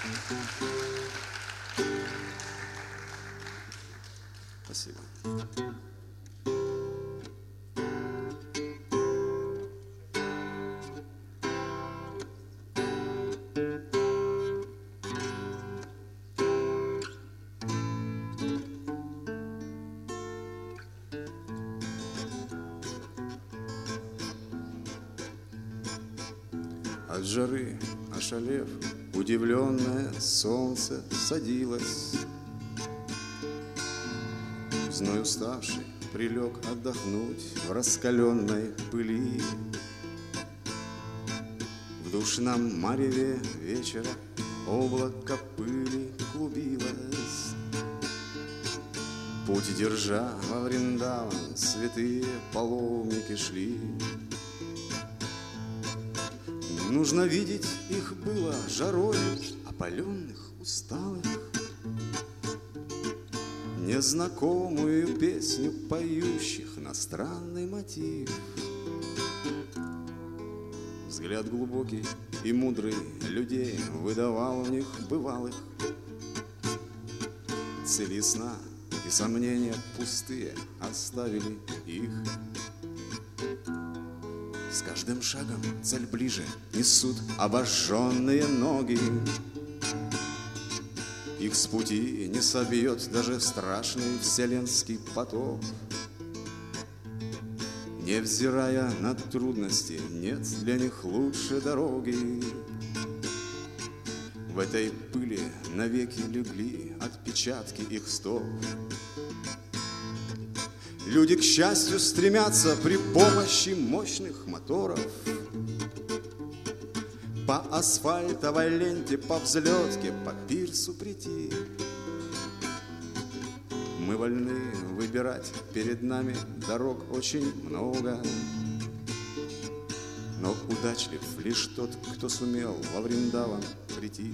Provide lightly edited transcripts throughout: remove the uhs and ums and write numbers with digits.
Спасибо. От жары ошалев, удивленное солнце садилось. Зной уставший прилег отдохнуть в раскаленной пыли. В душном мареве вечера облако пыли клубилось. Путь держа во Вриндаван, святые паломники шли. Нужно видеть их было жарой, опаленных, усталых. Незнакомую песню поющих на странный мотив. Взгляд глубокий и мудрый людей выдавал в них бывалых. Цели сна и сомнения пустые оставили их. С каждым шагом цель ближе несут обожженные ноги. Их с пути не собьет даже страшный вселенский поток. Невзирая на трудности, нет для них лучшей дороги. В этой пыли навеки легли отпечатки их стоп. Люди к счастью стремятся при помощи мощных моторов. По асфальтовой ленте, по взлетке, по пирсу прийти. Мы вольны выбирать, перед нами дорог очень много. Но удачлив лишь тот, кто сумел во Вриндаван прийти.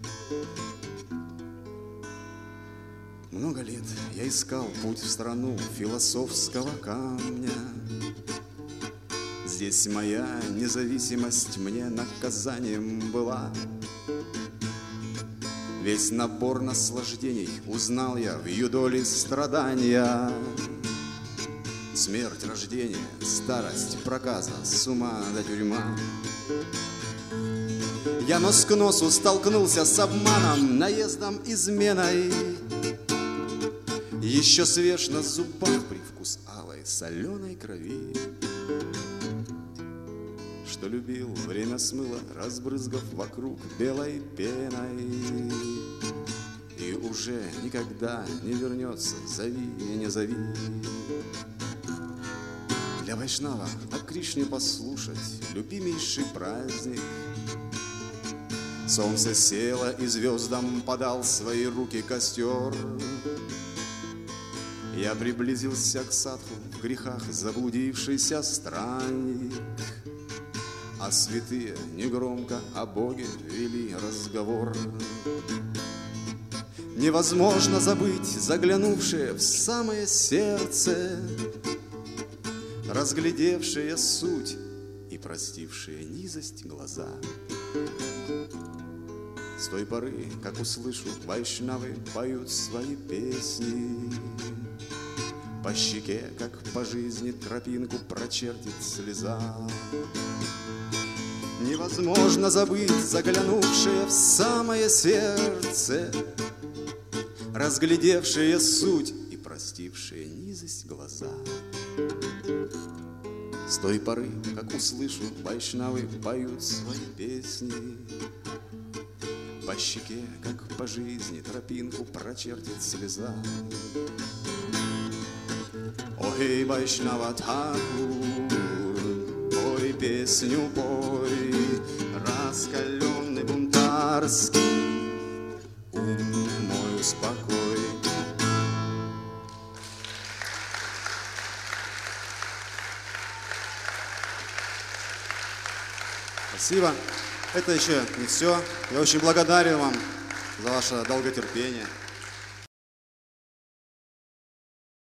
Много лет я искал путь в страну философского камня. Здесь моя независимость мне наказанием была. Весь набор наслаждений узнал я в юдоле страдания. Смерть, рождение, старость, проказа, с ума до тюрьма. Я нос к носу столкнулся с обманом, наездом, изменой. Еще свеж на зубах привкус алой соленой крови. Что любил, время смыло, разбрызгав вокруг белой пеной. И уже никогда не вернется, зови и не зови. Для вайшнава о Кришне послушать любимейший праздник. Солнце село и звездам подал свои руки костер. Я приблизился к садху, в грехах заблудившийся странник. А святые негромко о Боге вели разговор. Невозможно забыть заглянувшее в самое сердце, разглядевшие суть и простившие низость глаза. С той поры, как услышу, вайшнавы поют свои песни. По щеке, как по жизни, тропинку прочертит слеза. Невозможно забыть заглянувшее в самое сердце, разглядевшие суть и простившие низость глаза. С той поры, как услышу, вайшнавы поют свои песни. По щеке, как по жизни, тропинку прочертит слеза. О, хей, Вайшнава Тхакур, пой песню, пой, раскаленный бунтарский ум мой успокой. Спасибо. Это еще не все. Я очень благодарен вам за ваше долготерпение.